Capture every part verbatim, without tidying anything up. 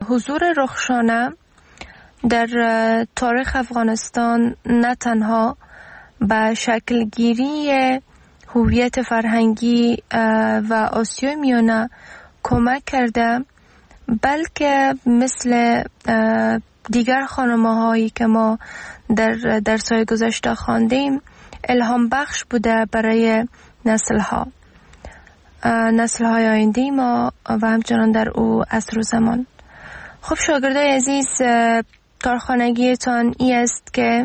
حضور رخشانه در تاریخ افغانستان نه تنها به شکلگیری هویت فرهنگی و آسیای میانه کمک کرده، بلکه مثل دیگر خانمه‌هایی که ما در درس‌های گذشته خواندیم الهام بخش بوده برای نسل‌ها نسل‌های آینده ما و همچنان در او عصر و زمان. خب شاگردای عزیز، کارخانگیتان ای است که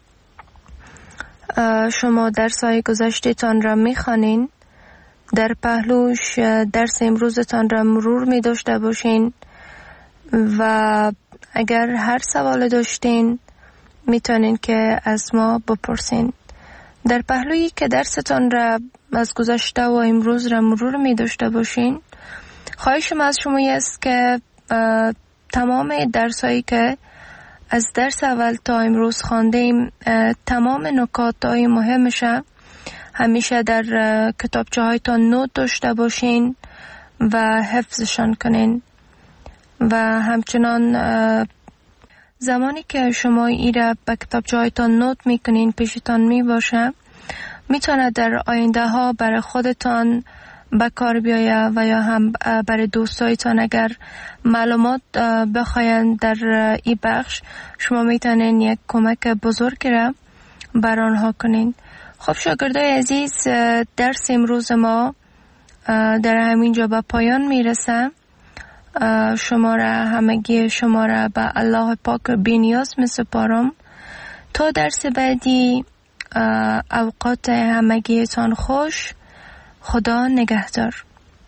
شما درس‌های گذشته‌تان را می‌خوانین، در پهلوش درس امروزتان را مرور می داشته باشین و اگر هر سوال داشتین میتونین که از ما بپرسین. در پهلویی که درستان را از گذشته و امروز را مرور می داشته باشین، خواهشم از شما است که تمام درسایی که از درس اول تا امروز خواندیم، تمام نکات های مهمش همیشه در کتابچه هایتان نوت داشته باشین و حفظشان کنین و همچنان زمانی که شما ایره به کتابچه هایتان نوت میکنین پیشتان می باشه، میتونه در آینده ها برای خودتان به کار بیایه و یا هم برای دوستایتان اگر معلومات بخواین در این بخش، شما میتونین یک کمک بزرگ را بر آنها کنین. خب شاگردای عزیز، درس امروز ما در همینجا به پایان میرسه. شما را همگی شما را به الله پاک بی‌نیاز میسپارم. تا درس بعدی، اوقات همگیتان خوش. خدا نگهدار.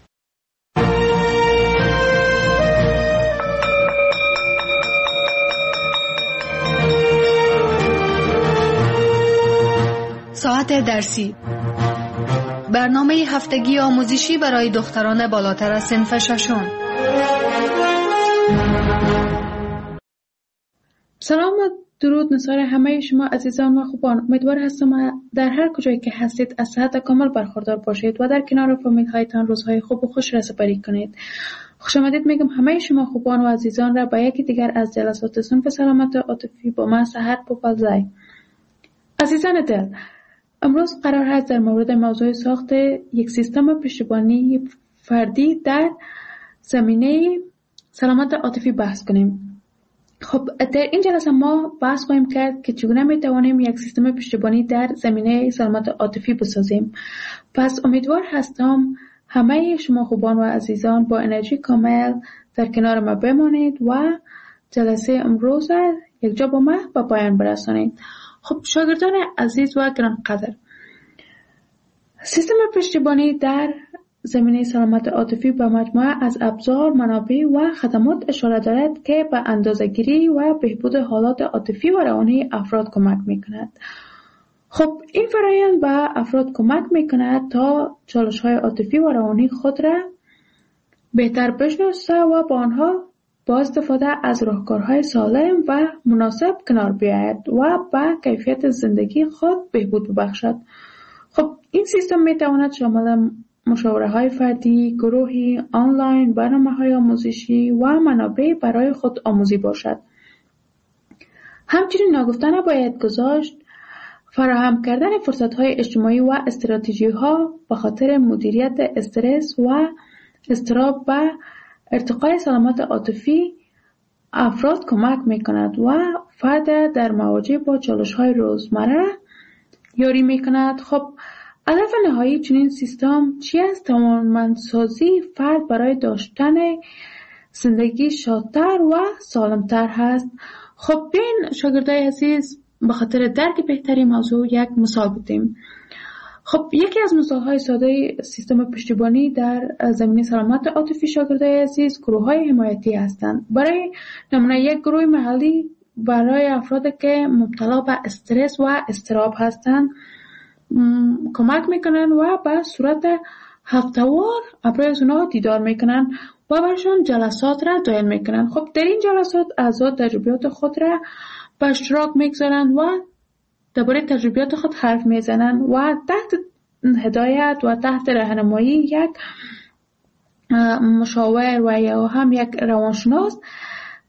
ساعت درسی، برنامه هفتگی آموزشی برای دختران بالاتر از صنف ششم. سلام و درود نثار همه شما عزیزان و خوبان. امیدوار هستم در هر کجایی که هستید از صحت کامل برخوردار باشید و در کنار فامیل هایتان روزهای خوب و خوش را سپری کنید. خوش آمدید میگم همه شما خوبان و عزیزان را به یکی دیگر از جلسات صنف سلامت عاطفی با من سحر پوپلزای. عزیزان دل، امروز قرار است در مورد موضوع ساخت یک سیستم پشتیبانی فردی در زمینه سلامت عاطفی بحث کنیم. خب در این جلسه ما بحث خواهیم کرد که چگونه می توانیم یک سیستم پشتیبانی در زمینه سلامت عاطفی بسازیم. پس امیدوار هستم همه شما خوبان و عزیزان با انرژی کامل در کنار ما بمانید و جلسه امروز یک جا با ما به پایان برسانید. خب شاگردان عزیز و گرانقدر، سیستم پشتیبانی در زمینه سلامت عاطفی به مجموعه از ابزار، منابع و خدمات اشاره دارد که به اندازه‌گیری و بهبود حالات عاطفی و روانی افراد کمک می‌کند. خب این فرآیند به افراد کمک می‌کند تا چالش‌های عاطفی و روانی خود را بهتر بشناسه و با آنها با استفاده از راهکارهای سالم و مناسب کنار بیاید و به کیفیت زندگی خود بهبود ببخشد. خب این سیستم می‌تواند شامل مشاوره‌های فردی، گروهی، آنلاین، برنامه‌های آموزشی و منابع برای خود آموزی باشد. همچنین ناگفته نباید گذاشت فراهم کردن فرصت‌های اجتماعی و استراتژی‌ها به خاطر مدیریت استرس و اضطراب و ارتقای سلامت عاطفی افراد کمک می‌کند و فرد در مواجهه با چالش‌های روزمره یاری می‌کند. خب هدف نهایی چنین سیستم چی است؟ توانمندسازی فرد برای داشتن زندگی شادتر و سالمتر هست. خب بین شاگردای عزیز به خاطر درک بهتری موضوع یک مثال بودیم. خب یکی از مثالهای ساده سیستم پشتیبانی در زمینه سلامت عاطفی شاگردای عزیز گروه‌های حمایتی هستند. برای نمونه یک گروه محلی برای افرادی که مبتلا به استرس و اضطراب هستند کمک میکنن و به صورت هفته‌وار برای اونا دیدار میکنن و برشون جلسات را دایر میکنن. خب در این جلسات اعضا تجربیات خود را به اشتراک میگذارن و درباره تجربیات خود حرف میزنن و تحت هدایت و تحت راهنمایی یک مشاور و یا هم یک روانشناس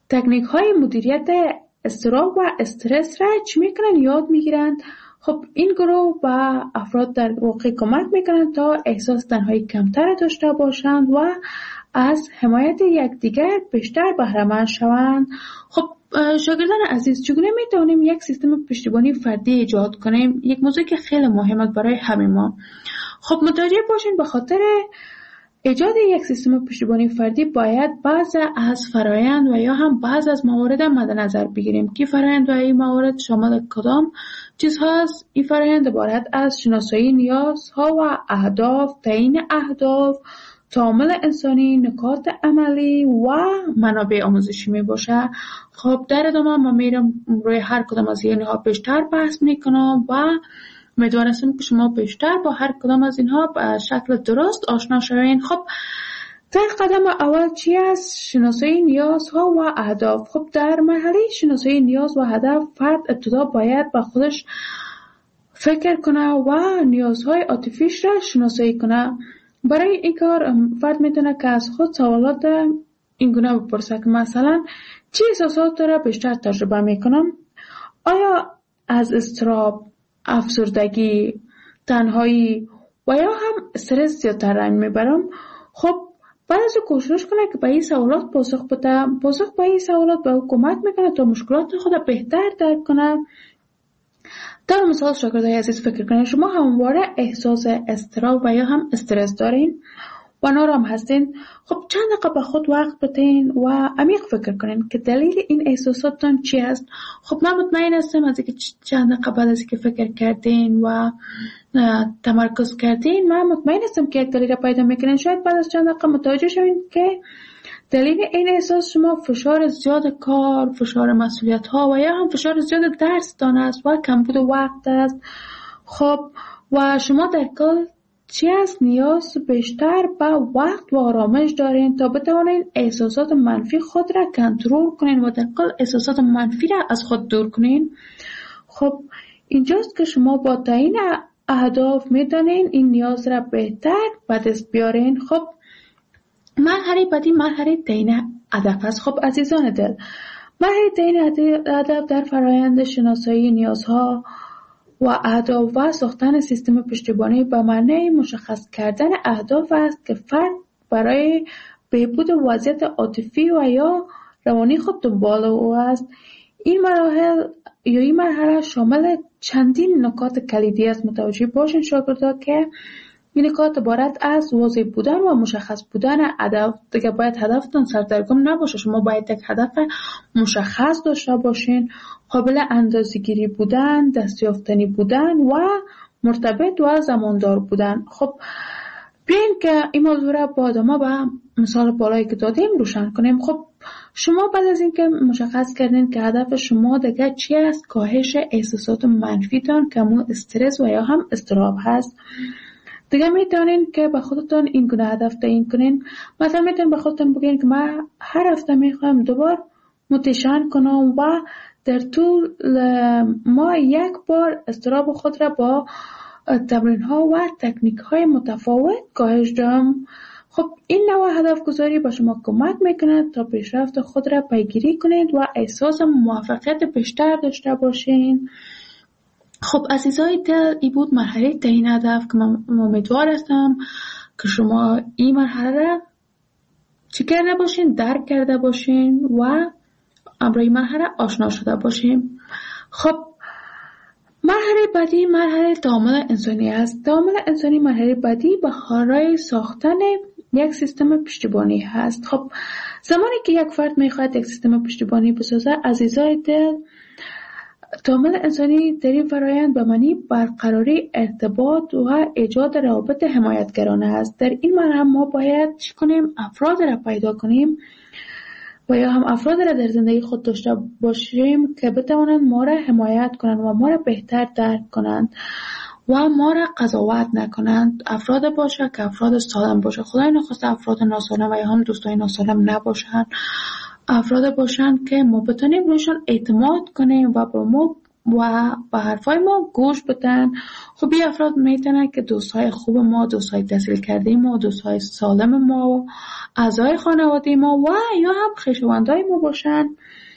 تکنیک های مدیریت اضطراب و استرس را چی میکنن؟ یاد میگیرند. خب این گروه به افراد در واقع کمک میکنند تا احساس تنهایی کمتر داشته باشند و از حمایت یکدیگر بیشتر بهره‌مند شوند. خب شاگردان عزیز، چگونه میتونیم یک سیستم پشتیبانی فردی ایجاد کنیم؟ یک موضوع که خیلی مهمه برای همه ما. خب متوجه باشین به خاطر ایجاد یک سیستم پشتیبانی فردی باید بعض از فرایند و یا هم بعض از موارد مد نظر بگیریم که فرایند و این موارد شامل کدام چیز هست؟ این فرایند عبارت از شناسایی نیازها و اهداف، تعیین اهداف، تعامل انسانی، نکات عملی و منابع آموزشی می باشه. خب در ادامه ما میرم روی هر کدام از اینها بیشتر بحث میکنم و امیدوارم که شما بیشتر با هر کدام از اینها به شکل درست آشنا شوین. خب در قدم اول چی است؟ شناسایی نیازها و اهداف. خب در مرحله شناسایی نیاز و هدف فرد ابتدا باید با خودش فکر کنه و نیازهای عاطفیش را شناسایی کنه. برای این کار فرد میتونه که از خود سوالات این گونه بپرسه که مثلا چه احساسات را بیشتر تجربه میکنم؟ آیا از اضطراب، افسردگی، تنهایی و یا هم استرس زیادتر رنج میبرم؟ خب بعد از کوشش کنه که به این سوالات پاسخ بده. پاسخ به این سوالات به او کمک میکنه تا مشکلات خود بهتر درک کنه. در مثال شاگردای عزیز فکر کنید شما همواره احساس اضطراب و یا هم استرس دارین و نارام هستین. خب چند دقیقه به خود وقت بدین و عمیق فکر کنین که دلیل این احساساتتان چی است. خب من مطمئن هستم از اینکه چند دقیقه بعد از اینکه فکر کردین و تمرکز کردین، من مطمئن هستم که یک دلیل را پیدا میکنین. شاید بعد از چند دقیقه متوجه شوین که دلیل این احساس شما فشار زیاد کار، فشار مسئولیت ها و یا هم فشار زیاد درس دان است و کمبود وقت است. خب و شما در کل چی است؟ نیاز بیشتر به وقت و آرامش دارین تا بتوانین احساسات منفی خود را کنترل کنین و در کل احساسات منفی را از خود دور کنین. خب اینجاست که شما با تعیین اهداف میتونین این نیاز را بهتر به دست بیارین. خب مرحله بعدی مرحله تعیین هدف است. خب عزیزان دل، مرحله تعیین هدف در فرایند شناسایی نیازها و اهداف و ساختن سیستم پشتیبانی به معنی مشخص کردن اهداف است که فرد برای بهبود وضعیت عاطفی و یا روانی خود دنبال او است. این مراحل یا این مرحله شامل چندین نکات کلیدی است. متوجه باشین شاگردا که این نکات عبارت از واضح بودن و مشخص بودن هدف. دیگه باید هدفتون سردرگم نباشه. شما باید یک هدف مشخص داشته باشین، قابل اندازه‌گیری بودن، دستیافتنی بودن و مرتبط و زماندار بودن. خب بیاین که این موضوع را با ادامه با مثال بالایی که دادیم روشن کنیم. خب شما بعد از اینکه مشخص کردین که هدف شما دیگه چی است، کاهش احساسات منفیتان که همون استرس و یا هم اضطراب هست، دیگه میتونین که به خودتون این گونه هدف تعیین کنین. مثلا میتونین به خودتون بگین که من هر هفته میخوام دوبار موتیشن کنم و در طول ما یک بار اضطراب خود را با تمرین ها و تکنیک های متفاوت کاهش دهم. خب این نوع هدف گذاری به شما کمک میکنه تا پیشرفت خود را پیگیری کنید و احساس موفقیت بیشتر داشته باشین. خب عزیزای دل، این بود مرحله تعیین هدف که من امیدوار هستم که شما این مرحله را چی کرده باشین، درک کرده باشین و امروی مرحله آشنا شده باشین. خب مرحله بعدی مرحله تعامل انسانی است. تعامل انسانی مرحله بعدی برای ساختن یک سیستم پشتیبانی هست. خب زمانی که یک فرد میخواد یک سیستم پشتیبانی بسازه، عزیزای دل، تعامل انسانی در این فرایند به معنی برقراری ارتباط و ایجاد روابط حمایتگرانه است. در این مرحله ما باید چی کنیم؟ افراد را پیدا کنیم و یا هم افراد را در زندگی خود داشته باشیم که بتوانند ما را حمایت کنند و ما را بهتر درک کنند و ما را قضاوت نکنند. افراد باشه که افراد سالم باشه. خدای نخواسته افراد ناسالم و یا هم دوستای ناسالم نباشند. افراد باشند که ما بتونیم روشان اعتماد کنیم و با ما و به حرفای ما گوش بدن. خب این افراد میتونن که دوستای خوب ما، دوستای تحصیل کرده ما، دوستای سالم ما، اعضای خانواده ما و یا هم خویشاوندای ما باشن.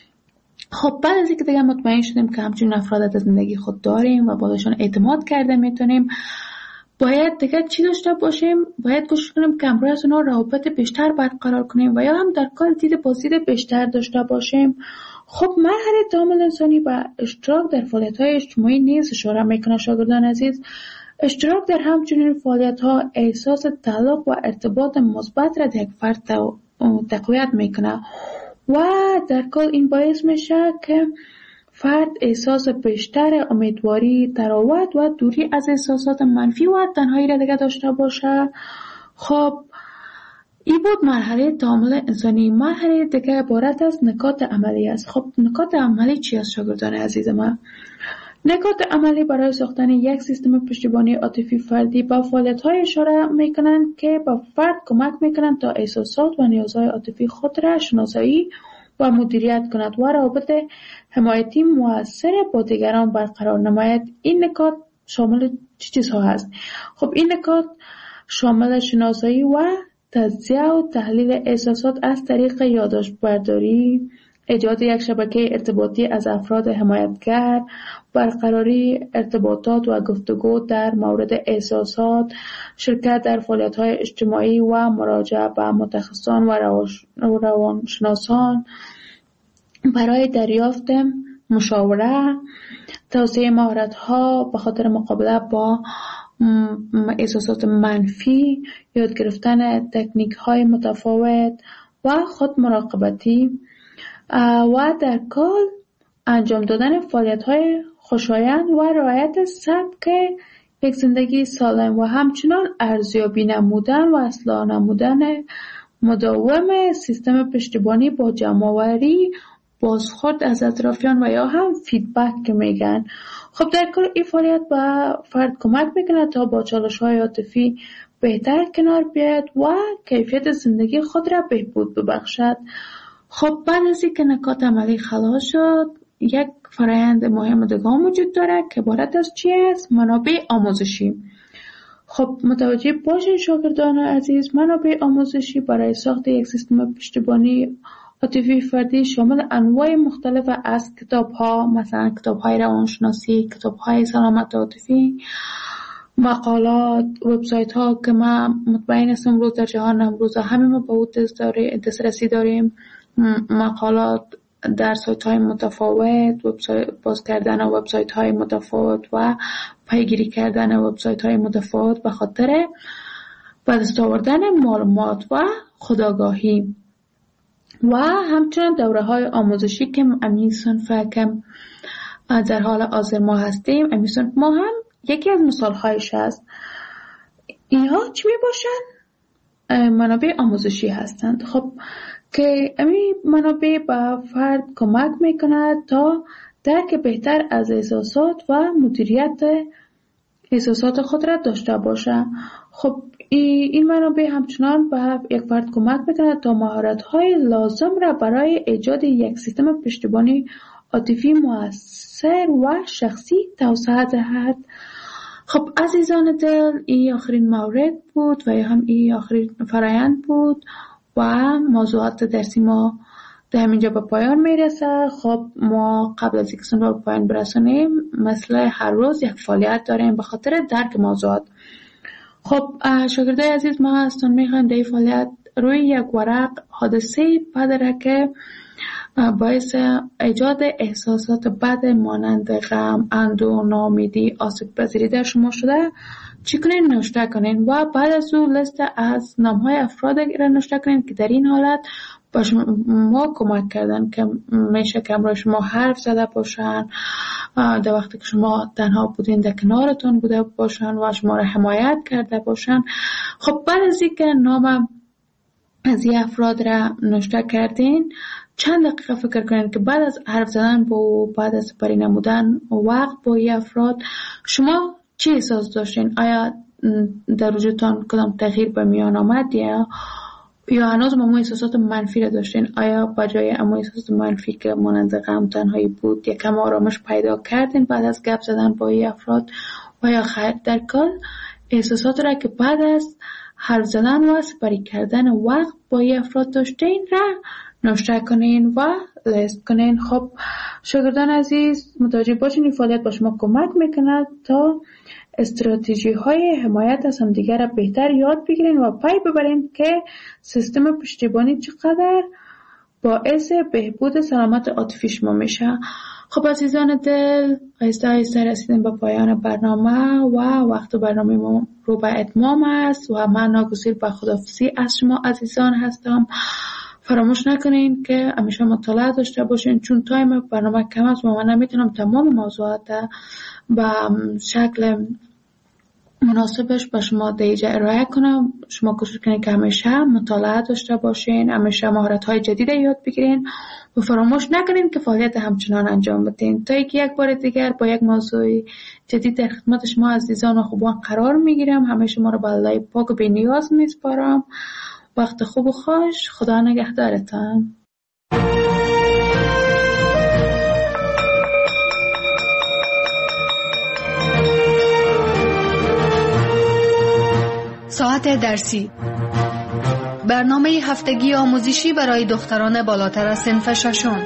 خب بعد از اینکه دیگه مطمئن شدیم که همچین افراد در زندگی خود داریم و بالاشون اعتماد کرده میتونیم، باید دیگه چی داشته باشیم؟ باید کوشش کنیم که همراه از اونا روابط بیشتر برقرار کنیم و یا هم در کل دید بازدید بیشتر داشته باشیم. خب مرحله تعامل انسانی و اشتراک در فعالیت‌های اجتماعی نیز اشاره میکنه شاگردان عزیز. اشتراک در همچنین فعالیت‌ها احساس تعلق و ارتباط مثبت را در یک فرد تقویت میکنه و در کل این باعث میشه که فرد احساس بیشتر امیدواری، تراوت و دوری از احساسات منفی و تنهایی را دیگه داشته باشه. خب این بود مرحله تعامل انسانی. مرحله دیگه عبارت از نکات عملی است. خب نکات عملی چی است شاگردان عزیز من؟ نکات عملی برای ساختن یک سیستم پشتیبانی عاطفی فردی با فعالیت‌های اشاره میکنند که با فرد کمک میکنند تا احساسات و نیازهای عاطفی خود را شناسایی و مدیریت کند و روابط حمایتی مؤثر با دیگران برقرار نماید. این نکات شامل چه چیزها هست؟ خب این نکات شامل شناسایی و تجزیه و تحلیل احساسات از طریق یادداشت برداری، ایجاد یک شبکه ارتباطی از افراد حمایتگر، برقراری ارتباطات و گفتگو در مورد احساسات، شرکت در فعالیت‌های اجتماعی و مراجعه به متخصصان و روانشناسان برای دریافت مشاوره، توسعه مهارت‌ها به خاطر مقابله با احساسات منفی، یاد گرفتن تکنیک‌های متفاوت و خود مراقبتی و در کل انجام دادن فعالیت‌های خوشایند و رعایت سبک یک زندگی سالم و همچنان ارزیابی نمودن و اصلاح نمودن مداوم سیستم پشتیبانی با جمع‌آوری بازخورد از اطرافیان و یا هم فیدبک که میگن. خب در کل این فعالیت به فرد کمک میکنه تا با چالش‌های عاطفی بهتر کنار بیاید و کیفیت زندگی خود را بهبود ببخشد. خب بعد از اینکه نکات عملی خلاص شد، یک فرآیند مهم دیگه وجود داره که عبارت از چی است؟ منابع آموزشی. خب متوجه باشین شاگردان عزیز، منابع آموزشی برای ساخت یک سیستم پشتیبانی عاطفی فردی شامل انواع مختلف از کتاب‌ها، مثلا کتاب‌های روانشناسی، کتاب‌های سلامت عاطفی، مقالات، وبسایت‌ها که ما مطمئن هستم امروز در جهان امروز همه ما به اون دسترسی داریم، مقالات در سایت‌های متفاوت، وبسایت باز کردن وبسایت‌های متفاوت و پیگیری کردن وبسایت‌های متفاوت به خاطر به دست آوردن معلومات و خودآگاهی و همچنین دوره‌های آموزشی که امی صنف که در حال حاضر ما هستیم، امی صنف ما هم یکی از مثال‌هایش است. اینها چی میباشن؟ منابع آموزشی هستند. خب که امی منابع به فرد کمک میکند تا درک بهتر از احساسات و مدیریت احساسات خود را داشته باشه. خب این منابع همچنان به یک فرد کمک میکند تا مهارت‌های لازم را برای ایجاد یک سیستم پشتیبانی عاطفی مؤثر و شخصی توسعه دهد. خب عزیزان دل، این آخرین مورد بود و هم این آخرین فرآیند بود و موضوعات درسی ما در همینجا به پایان میرسه. خب ما قبل از اینکه سن رو به پایان برسونیم مثل هر روز یک فعالیت داریم به خاطر درک موضوعات. خب شاگردای عزیز، ما هستون میخوایم در این فعالیت روی یک ورق حادثه بدره که باعث ایجاد احساسات بد مانند غم، اندوه، ناامیدی، آسیب پذیری در شما شده چی کنین؟ نوشته کنین و بعد از اون لیست از نام‌های افراد را نوشته کنین که در این حالت با شما کمک کردن که میشه که امروز شما حرف زده باشن، در وقتی که شما تنها بودین در کنارتون بوده باشن و شما را حمایت کرده باشن. خب بعد از اینکه نام از این افراد را نوشته کردین، چند دقیقه فکر کنین که بعد از حرف زدن با بعد از سپری نمودن وقت با این افراد شما چی احساس داشتین؟ آیا در وجودتان کدام تغییر به میان آمد یا یا هنوز ما احساسات منفی را داشتین؟ آیا بجای اما احساسات منفی که مانند غم، تنهایی بود یکم آرامش پیدا کردین بعد از گپ زدن با این افراد؟ و یا خیر در کل احساسات را که بعد از حرف زدن و سپری کردن وقت با این افراد داشتین را نوشته کنین و لیست کنین. خب شاگردان عزیز متوجه باشین این فعالیت با شما کمک میکند تا استراتژی های حمایت از همدیگر را بهتر یاد بگیرین و پی ببرین که سیستم پشتیبانی چقدر باعث بهبود سلامت عاطفی شما میشه. خب عزیزان دل، آهسته آهسته رسیدیم به پایان برنامه و وقت برنامه ما رو به اتمام است و من ناگزیر به خداحافظی از شما عزیزان هستم. فراموش نکنین که همیشه مطالعه داشته باشین، چون تایم برنامه کم است و من نمیتونم تمام موضوعات به شکل مناسبش به شما دیجا ارائه کنم. شما کوشش کنین که همیشه مطالعه داشته باشین، همیشه مهارت‌های جدید یاد بگیرین و فراموش نکنین که فعالیت همچنان انجام بدین تا اینکه یک بار دیگر با یک موضوع جدید در خدمت شما عزیزان و خوبان قرار میگیرم. همه شما رو به الله پاک و بی‌نیاز میسپارم. وقت خوب و خوش. خدا نگهدارتان. ساعت درسی، برنامه هفتگی آموزشی برای دختران بالاتر از صنف ششم.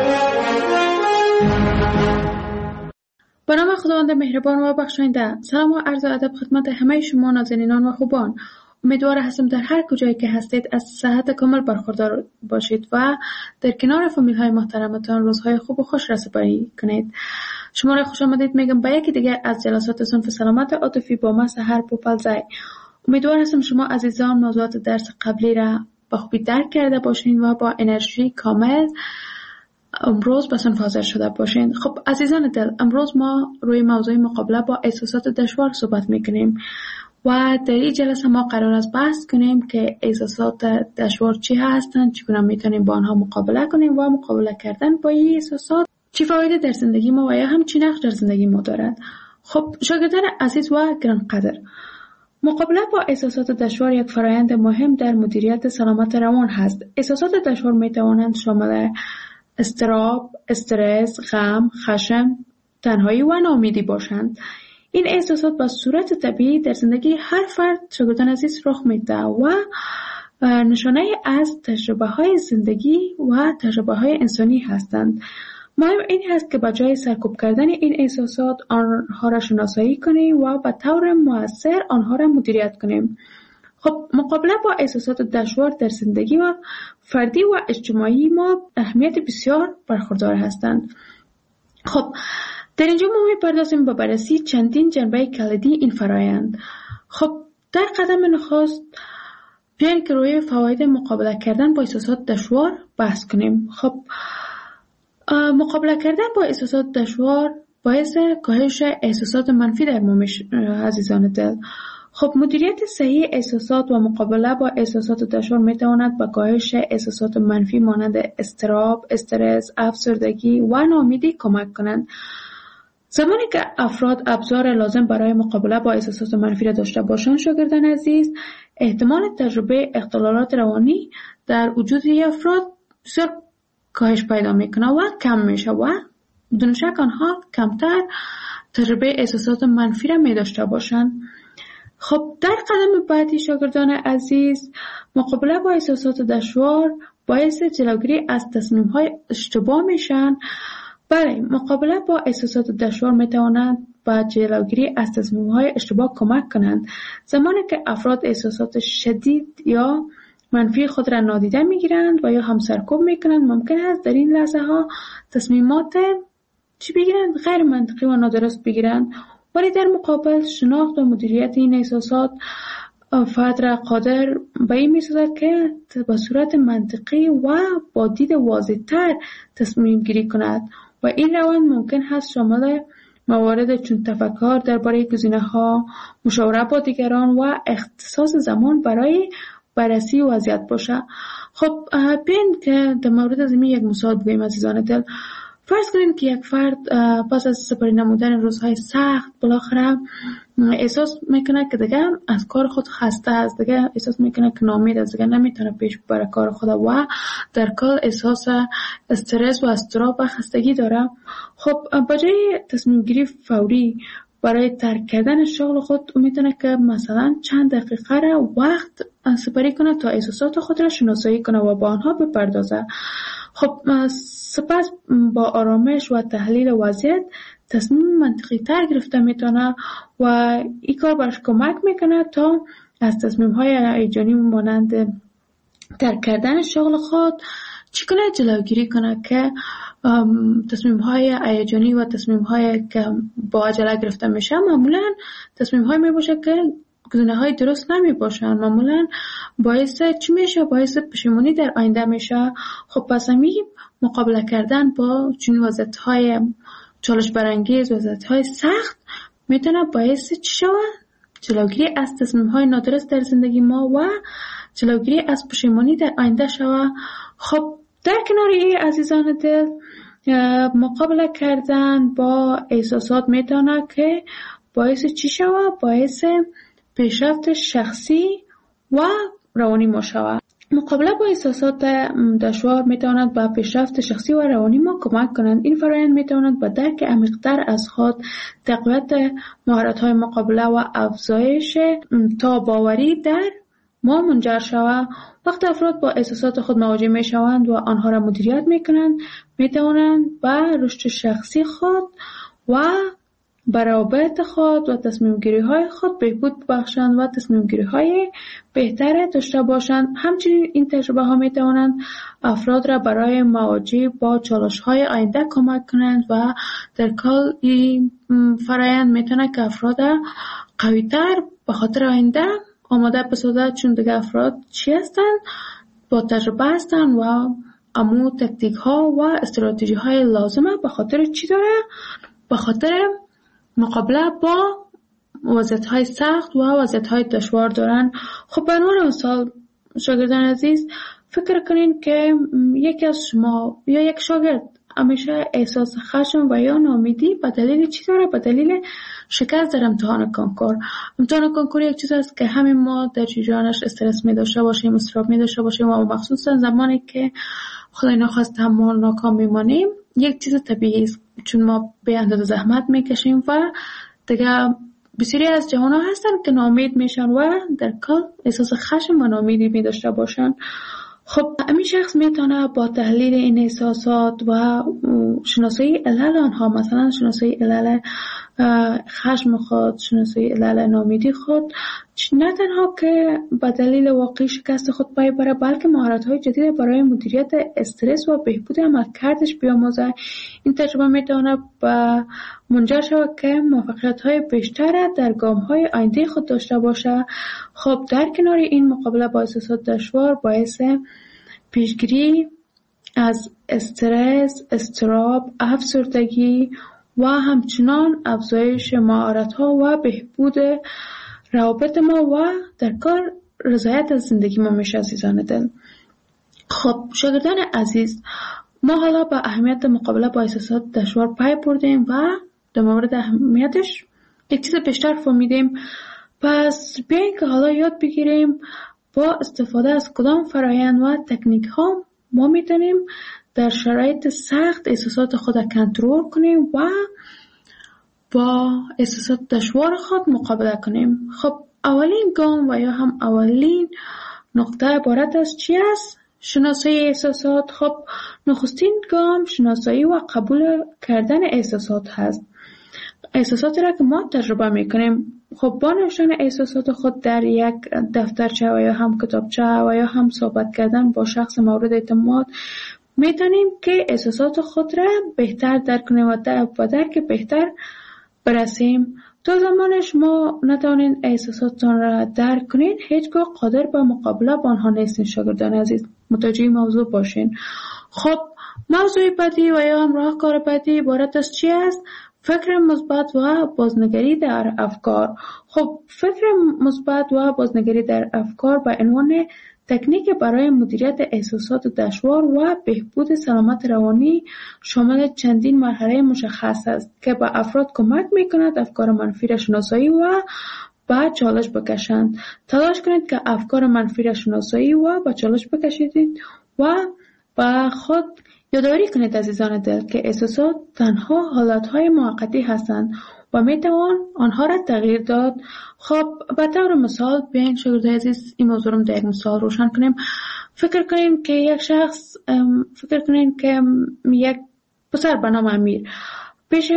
به نام خداوند مهربان و بخشاینده. سلام و عرض ادب خدمت همه شما نازنینان و خوبان. امیدوار هستم در هر کجایی که هستید از صحت کامل برخوردار باشید و در کنار فامیل های محترمتان روزهای خوب و خوش را سپری کنید. شما را خوش آمدید میگم به یکی دیگر از جلسات صنف سلامت عاطفی با من سحر پوپلزی. امیدوار هستم شما عزیزان موضوعات درس قبلی را به خوبی درک کرده باشین و با انرژی کامل امروز به صنف حاضر شده باشین. خب عزیزان دل، امروز ما روی موضوع مقابله با احساسات دشوار صحبت میکنیم و در این جلسه ما قرار است بحث کنیم که احساسات دشوار چی هستند، چگونه میتونیم با آنها مقابله کنیم و مقابله کردن با این احساسات چی فایده در زندگی ما و یا هم چی نقش در زندگی ما دارد. خب شاگردان عزیز و گرانقدر، مقابله با احساسات دشوار یک فرایند مهم در مدیریت سلامت روان هست. احساسات دشوار میتوانند شامل اضطراب، استرس، غم، خشم، تنهایی و ناامیدی باشند. این احساسات به صورت طبیعی در زندگی هر فرد شاگردان عزیز رخ میده و نشانه از تجربه های زندگی و تجربه های انسانی هستند. مهم این هست که به جای سرکوب کردن این احساسات آنها را شناسایی کنیم و به طور مؤثر آنها را مدیریت کنیم. خب مقابله با احساسات دشوار در زندگی و فردی و اجتماعی ما اهمیت بسیار برخوردار هستند. خب در اینجا ما می‌پردازیم به بررسی چندین جنبه کلیدی این فرایند. خب در قدم نخست بیاین که روی فواید مقابله کردن با احساسات دشوار بحث کنیم. خب مقابله کردن با احساسات دشوار باعث کاهش احساسات منفی در ما میشه عزیزان دل. خب مدیریت صحیح احساسات و مقابله با احساسات دشوار میتواند به کاهش احساسات منفی مانند اضطراب، استرس، افسردگی و ناامیدی کمک کنند. زمانی که افراد ابزار لازم برای مقابله با احساسات منفی را داشته باشند شاگردان عزیز، احتمال تجربه اختلالات روانی در وجود افراد بسیار کاهش پیدا میکنه و کم میشه و بدون شک آنها کمتر تجربه احساسات منفی را می داشته باشند. خب در قدم بعدی شاگردان عزیز، مقابله با احساسات دشوار باعث جلوگیری از تصمیم‌های اشتباه میشن. بله، مقابله با احساسات دشوار میتوانند با جلوگیری از تصمیم‌های اشتباه کمک کنند. زمانی که افراد احساسات شدید یا منفی خود را نادیده میگیرند و یا هم سرکوب میکنند، ممکن است در این لحظه ها تصمیمات چی بگیرند؟ غیر منطقی و نادرست بگیرند. ولی در مقابل شناخت و مدیریت این احساسات فرد را قادر به این می‌سازد که به صورت منطقی و با دید واضح‌تر تصمیم گیری کند و این روند ممکن است شامل موارد چون تفکر درباره گزینه‌ها، مشاوره با دیگران و اختصاص زمان برای بررسی وضعیت باشه. خب بیاین که در مورد از این یک مثال بگوییم عزیزان دل. فرض کنید که یک فرد پس از سپری نمودن روزهای سخت بالاخره احساس میکنه که دیگه از کار خود خسته است، دیگه احساس میکنه که ناامید است، دیگه نمیتونه پیش ببره کار خود و در کل احساس استرس و اضطراب و خستگی داره. خب بجای تصمیم گیری فوری برای ترک کردن شغل خود میتونه که مثلا چند دقیقه را وقت سپری کنه تا احساسات خود را شناسایی کنه و با آنها بپردازه. خب سپس با آرامش و تحلیل وضعیت تصمیم منطقی تر گرفته میتونه و این کار برش کمک میکنه تا از تصمیم های هیجانی مانند ترک کردن شغل خود چی کنه جلوگیری کنه که تصمیم های هیجانی و تصمیم های که با عجله گرفته میشه معمولا تصمیم های میباشه که گزینه های درست نمی باشن، معمولا باعث چی میشه؟ باعث پشیمانی در آینده میشه. خب پس همی مقابله کردن با چنین وضعیت های چالش برانگیز، وضعیت های سخت میتونه باعث چی شود؟ جلوگیری از تصمیم های نادرست در زندگی ما و جلوگیری از پشیمانی در آینده شود. خب در کنار این عزیزان دل مقابله کردن با احساسات میتونه که باعث چی شود؟ باعث پیشرفت شخصی و روانی ما شود. مقابله با احساسات دشوار میتواند به پیشرفت شخصی و روانی ما کمک کنند. این فرآیند میتواند به درک عمیق‌تر از خود، تقویت مهارت‌های مقابله و افزایش تاب‌آوری در ما منجر شود. وقت افراد با احساسات خود مواجه میشوند و آنها را مدیریت میکنند، میتوانند به رشد شخصی خود و برابط خود و تصمیم گیری های خود بهبود بخشند و تصمیم گیری های بهتر داشته باشند. همچنین این تجربه ها می توانند افراد را برای مواجهه با چالش های آینده کمک کنند و در کل این فرآیند می تواند که افراد قوی تر به خاطر آینده آماده بسازد، چون دیگه افراد چی هستند؟ با تجربه هستند و امو تکتیک ها و استراتژی های لازمه به خاطر چی داره؟ به خاطر مقابله با وضعیت های سخت و وضعیت های دشوار دارن. خب به عنوان مثال شاگردان عزیز فکر کنین که یکی از شما یا یک شاگرد همیشه احساس خشم و یا ناامیدی به دلیل چی داره؟ به دلیل شکست در امتحان کنکور. امتحان کنکور یک چیز است که همین ما در جریانش استرس می داشته باشیم، اضطراب می داشته باشیم و مخصوصا زمانی که خدای نخواست ما ناکام میمانیم یک چیز طبیعی است، چون ما به اندازه زحمت میکشیم و دیگه بسیاری از جوان‌ها هستن که ناامید میشن و در کل احساس خشم و ناامیدی می داشته باشن. خب همین شخص میتونه با تحلیل این احساسات و شناسایی علل آنها، مثلا شناسایی علل خشم خود، شناسایی علل ناامیدی خود، نه تنها که به دلیل واقعی شکست خود پای بره بلکه مهارت‌های جدید برای مدیریت استرس و بهبود عملکردش بیاموزه. این تجربه میتونه به منجر شود که موفقیت‌های بیشتر در گام‌های آینده خود داشته باشه. خب در کنار این مقابله با احساسات دشوار باعث پیشگیری از استرس، اضطراب، افسردگی و همچنان افزایش مهارت‌ها و بهبود روابط ما و در کار رضایت از زندگی ما میشه عزیزان دل. خب شاگردان عزیز، ما حالا به اهمیت مقابله با احساسات دشوار پی بردیم و در مورد اهمیتش یک چیز بیشتر فهمیدیم. پس بیایید که حالا یاد بگیریم با استفاده از کدام فرآیند و تکنیک ها ما میتونیم در شرایط سخت احساسات خود کنترل کنیم و با احساسات دشوار خود مقابله کنیم. خب اولین گام و یا هم اولین نقطه عبارت از چی است؟ شناسایی احساسات. خب نخستین گام شناسایی و قبول کردن احساسات هست. احساساتی را که ما تجربه میکنیم، خب با نوشتن احساسات خود در یک دفترچه و یا هم کتابچه و یا هم صحبت کردن با شخص مورد اعتماد میتونیم که احساسات خود را بهتر درک کنیم و به درک بهتر برسیم. تا زمانش ما نتوانین احساساتتان را درک کنین، هیچگاه قادر به مقابله با آنها نیستین. شاگردان عزیز متوجه موضوع باشین. خب موضوع بعدی و یا هم راهکار بعدی عبارت از چی است؟ فکر مثبت و بازنگری در افکار. خب فکر مثبت و بازنگری در افکار به عنوان تکنیک برای مدیریت احساسات دشوار و بهبود سلامت روانی شامل چندین مرحله مشخص است که به افراد کمک می‌کند افکار منفی را شناسایی و به چالش بکشند. تلاش کنید که افکار منفی را شناسایی و به چالش بکشید و با خود یادآوری کنید عزیزان دل که احساسات تنها حالتهای موقتی هستند و میتوان آنها را تغییر داد. خب به طور مثال بیاین شاگردای عزیز این موضوع رو در یک مثال روشن کنیم. فکر کنین که یک شخص فکر کنین که یک پسر به نام امیر پیش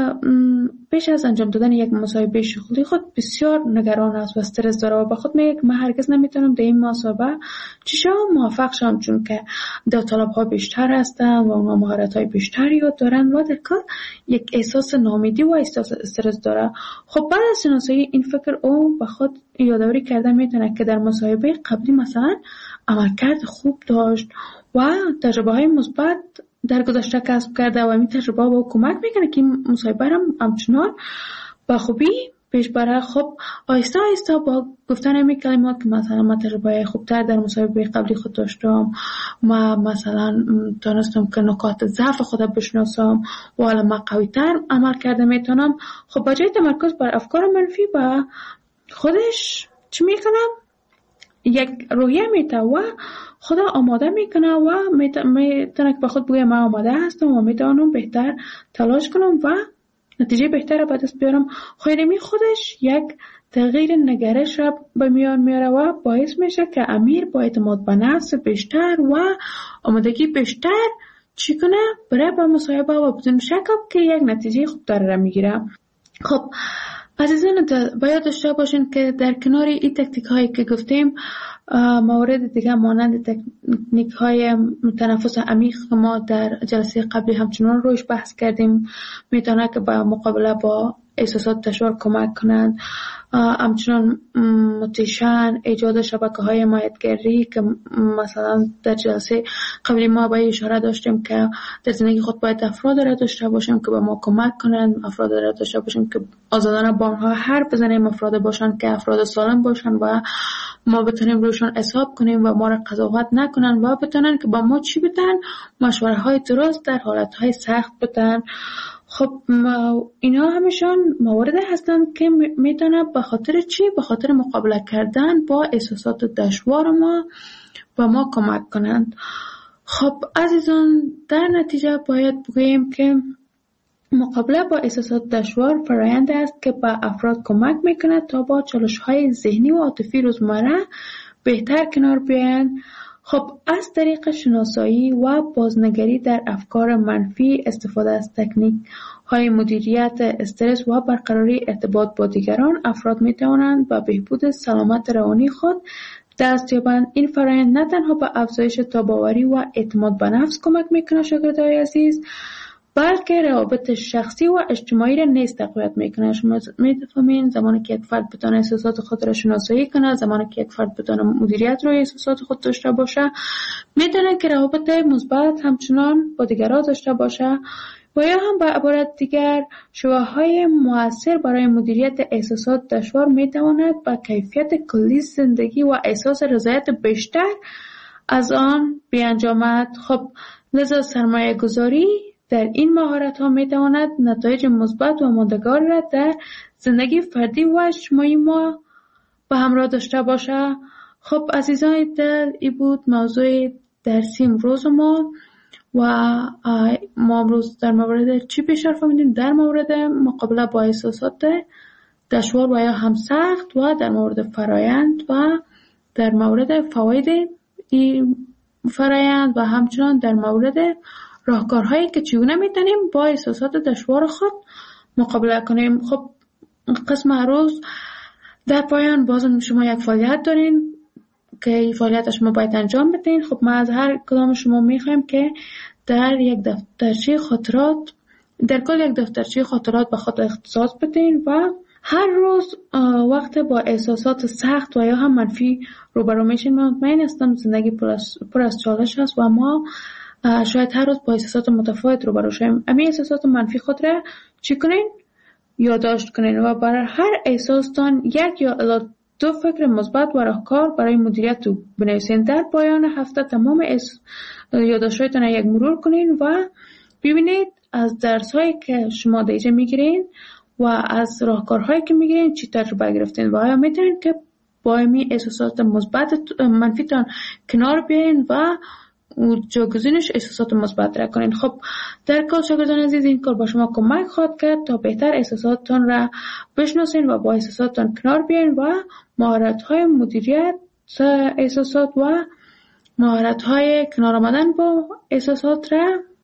پیش از انجام دادن یک مصاحبه شغلی خود بسیار نگران است و استرس داره و به خود میگه که من هرگز نمیتونم در این مصاحبه چشم موفق شم، چون که داوطلب‌ها بیشتر هستن و اونها مهارت‌های بیشتری یاد دارن و در کار یک احساس ناامیدی و احساس استرس داره. خب بعد از شناسایی این فکر او به خود یادآوری کرده میتونه که در مصاحبه قبلی مثلا عملکرد خوب داشت و تجربه‌های مثبت در گذشته کسب کرده و این تجربه با او کمک میکنه که این مصاحبه هم همچنان با خوبی پیش بره. خب آیسته آیسته با گفتن همین کلمات که مثلا من تجربه خوبتر در مصاحبه قبلی خود داشتم، ما مثلا تونستم که نکات ضعف خودم بشناسم و حالا من قوی‌تر عمل کرده میتونم. خب با جای تمرکز بر افکار منفی با خودش چی میکنم؟ یک روحیه میته و خدا آماده میکنه و میتونه که به خود بگه من آماده هستم و میتونم بهتر تلاش کنم و نتیجه بهتر به دست بیارم. خیلی خودش یک تغییر نگرش را به میان میاره و باعث میشه که امیر با اعتماد به نفس بیشتر و آمادگی بیشتر چی کنه برای با مصاحبه و بدون شک که یک نتیجه خوب داره را میگیره. خب عزیزان باید داشته باشین که در کنار این تکنیک هایی که گفتیم موارد دیگه مانند تکنیک های تنفس عمیق که ما در جلسه قبلی همچنان روش بحث کردیم میتونه که با مقابله با احساسات دشوار کمک کنند. همچنان موتیشن، ایجاد شبکه های حمایتگری که مثلا در جلسه قبلی ما با اشاره داشتیم که در زندگی خود باید افراد را داشته باشیم که به ما کمک کنند، افراد را داشته باشیم که آزادانه با آنها حرف بزنیم، افراد باشند که افراد سالم باشند و ما بتونیم روشان حساب کنیم و ما را قضاوت نکنن و بتونن که با ما چی بدن، مشوره های درست در حالت های سخت بدن. خب اینا همشان موارد هستند که میتونه به خاطر چی؟ به خاطر مقابله کردن با احساسات دشوار ما و ما کمک کنند. خب عزیزان در نتیجه باید بگوییم که مقابله با احساسات دشوار فرآیند است که به افراد کمک میکنه تا با چالش‌های ذهنی و عاطفی روزمره بهتر کنار بیایند. خب از طریق شناسایی و بازنگری در افکار منفی، استفاده از تکنیک های مدیریت استرس و برقراری ارتباط با دیگران، افراد می توانند به بهبود سلامت روانی خود دست یابند. این فرآیند نه تنها به افزایش تاب‌آوری و اعتماد به نفس کمک میکنه شاگردای عزیز، بلکه روابط شخصی و اجتماعی را نیز تقویت میکنه. شما میفهمین زمانی که یک فرد بتونه احساسات خود را شناسایی کنه، زمانی که یک فرد بتونه مدیریت روی احساسات خود داشته باشه، میتونه که روابط مثبت همچنان با دیگران داشته باشه و یا هم به عبارت دیگر شواهدهای مؤثر برای مدیریت احساسات دشوار میتواند با کیفیت کلی زندگی و احساس رضایت بیشتر از آن بیانجامد. خب لذا سرمایه گذاری در این مهارت ها می تواند نتایج مثبت و ماندگار را در زندگی فردی و اجتماعی ما به همراه داشته باشه. خب عزیزان دل این بود موضوع درسی امروز ما و ما امروز در مورد چی بیشتر فهمیدیم؟ در مورد مقابله با احساسات دشوار و یا هم سخت و در مورد فرایند و در مورد فواید این فرایند و همچنان در مورد راهکارهایی که چگونه میتونیم با احساسات دشوار خود مقابله کنیم. خب قسم روز در پایان بازم شما یک فعالیت دارین که این فعالیت شما باید انجام بدین. خب ما از هر کدام شما میخوایم که در یک دفترچه خاطرات در کل یک دفترچه خاطرات به خود اختصاص بدین و هر روز وقت با احساسات سخت و یا هم منفی روبرو میشین. من مطمئن هستم زندگی پر از چالش هست و ما شاید هر روز با احساسات متفاوت روبرو شویم. امی احساسات منفی خود را چی کنین؟ یادداشت کنین و برای هر احساستان یک یا الی دو فکر مثبت و راهکار برای مدیریت رو بنویسین. در پایان هفته تمام یادداشت‌هایتان را یک مرور کنین و ببینید از درس‌هایی که شما دیجا میگیرین و از راهکارهایی که میگیرین چی تجربه گرفتین و آیا میتونین که با این احساسات مثبت منفیتان کنار بیاین و جاگزینش احساسات مثبت را کنین. خب در کل شاگردان عزیز، این کار با شما کمک خواهد کرد تا بهتر احساساتتان را بشناسین و با احساساتتان کنار بیاین و مهارت‌های مدیریت احساسات و مهارت‌های کنار آمدن با احساسات را